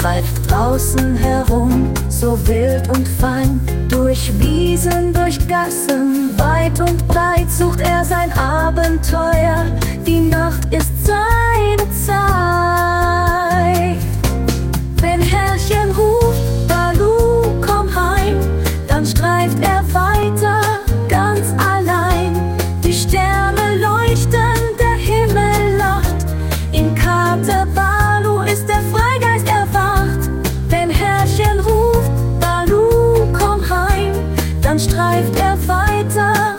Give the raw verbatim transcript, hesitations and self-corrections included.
treibt draußen herum, so wild und fein. Durch Wiesen, durch Gassen, weit und breit sucht er sein Abenteuer. Die Nacht ist seine Zeit. Wenn Herrchen ruft, Baloo, komm heim, dann streift er weiter, ganz allein. Die Sterne leuchten, der Himmel lacht, in Kater Baloo ist der Freigeist erwacht. Wenn Herrchen ruft, Baloo, komm heim, dann streift er weiter,